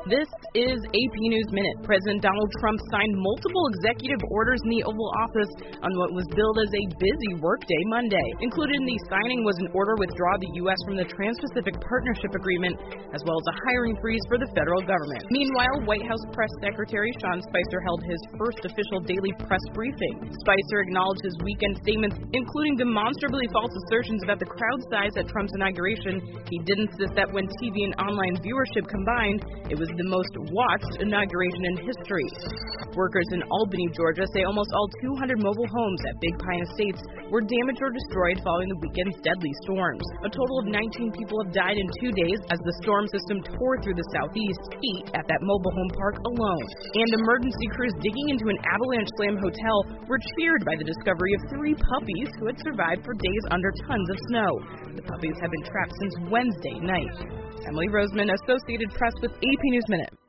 This is AP News Minute. President Donald Trump signed multiple executive orders in the Oval Office on what was billed as a busy workday Monday. Included in the signing was an order to withdraw the U.S. from the Trans-Pacific Partnership Agreement, as well as a hiring freeze for the federal government. Meanwhile, White House Press Secretary Sean Spicer held his first official daily press briefing. Spicer acknowledged his weekend statements, including demonstrably false assertions about the crowd size at Trump's inauguration. He did insist that when TV and online viewership combined, it was the most watched inauguration in history. Workers in Albany, Georgia say almost all 200 mobile homes at Big Pine Estates were damaged or destroyed following the weekend's deadly storms. A total of 19 people have died in 2 days as the storm system tore through the southeast, 8 at that mobile home park alone. And emergency crews digging into an Avalanche Slam hotel were cheered by the discovery of 3 puppies who had survived for days under tons of snow. The puppies have been trapped since Wednesday night. Emily Roseman, Associated Press with AP News Minute.